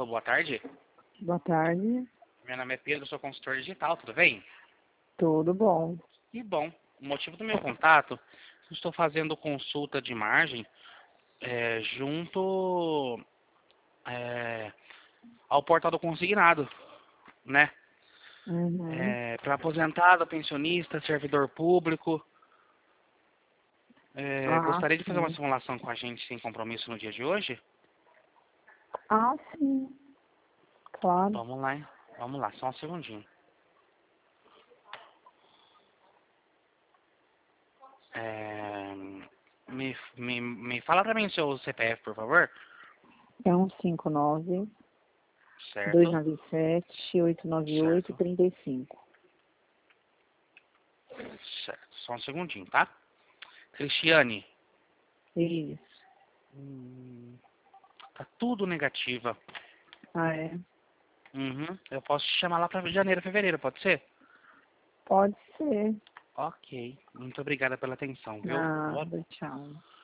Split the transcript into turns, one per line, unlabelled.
boa tarde.
Boa tarde.
Meu nome é Pedro, sou consultor digital, tudo bem?
Tudo bom.
E bom, o motivo do meu contato, eu estou fazendo consulta de margem junto ao portal do consignado, né?
Uhum.
Para aposentado, pensionista, servidor público.
Ah,
Gostaria de fazer uma
sim.
simulação com a gente sem compromisso no dia de hoje?
Ah, sim. Claro.
Vamos lá, hein? Vamos lá, só um segundinho. É, me fala para mim o seu CPF, por favor.
É 159
Certo,
297 898
certo,
35.
certo. Só um segundinho, tá? Cristiane,
Isso.
tá tudo negativa.
Ah, é?
Uhum. Eu posso te chamar lá para janeiro, fevereiro, pode ser?
Pode ser.
Ok. Muito obrigada pela atenção, viu?
Nada, tchau.